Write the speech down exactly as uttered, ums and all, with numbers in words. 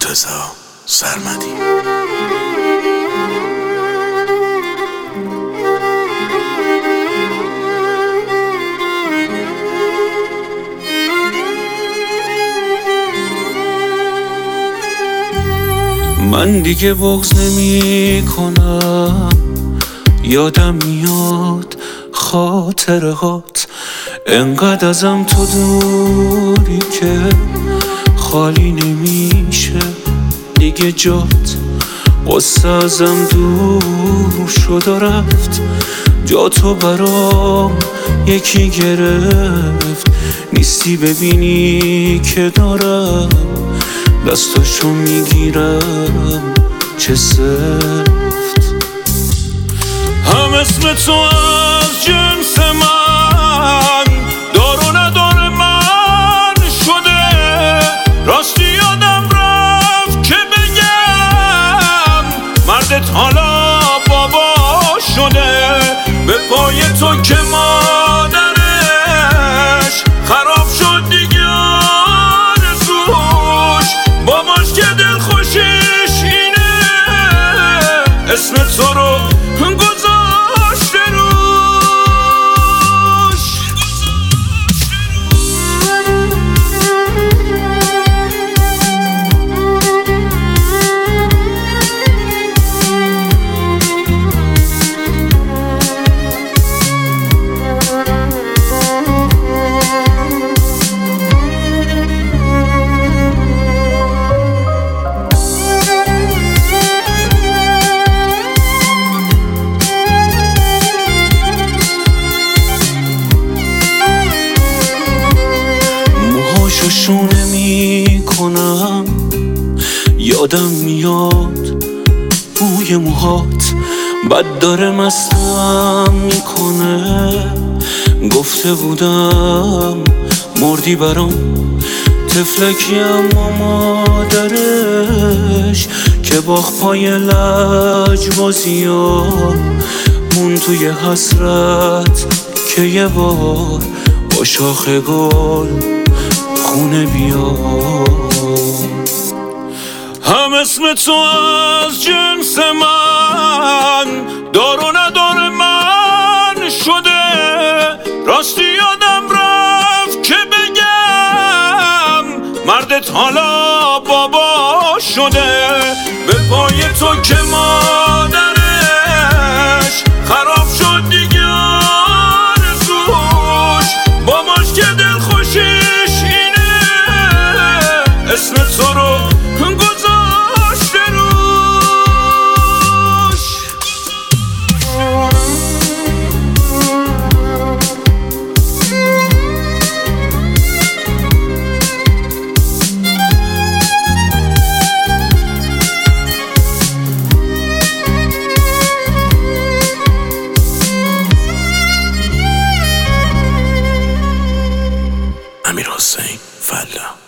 مرتضی سرمدی. من دیگه بغض نمی کنم، یادم میاد خاطرهات، انقدر ازم تو دوری که خالی نمیشه دیگه جات. قصه ازم دور شد و رفت، جا تو برام یکی گرفت. نیستی ببینی که دارم دستاشو میگیرم چه سفت. هم اسم تو از جنس من دار و ندار من شده، راستی یادم رفت که بگم مردت حالا بابا شده. به پای تو که مادرش خراب شد دیگه آرزوش، باباش که دل خوشش اینه اسم تو رو گذاشته روش. شونه می کنم، یادم میاد بوی موهات، بد داره مستم میکنه. گفته بودم مردی برام طفلکی، اما مادرش که باخت پای لجبازی ها مون توی حسرت که یه بار با شاخ گل خونه بیا. هم اسم تو از جنس من دار و ندار من شده، راستی یادم رفت که بگم مردت حالا بابا شده. به پای تو که مادرش خراب شد دیگه آرزوش، باباش که دل خوشش اینه اسم تو رو گذاشته روش. امیر حسین فلا.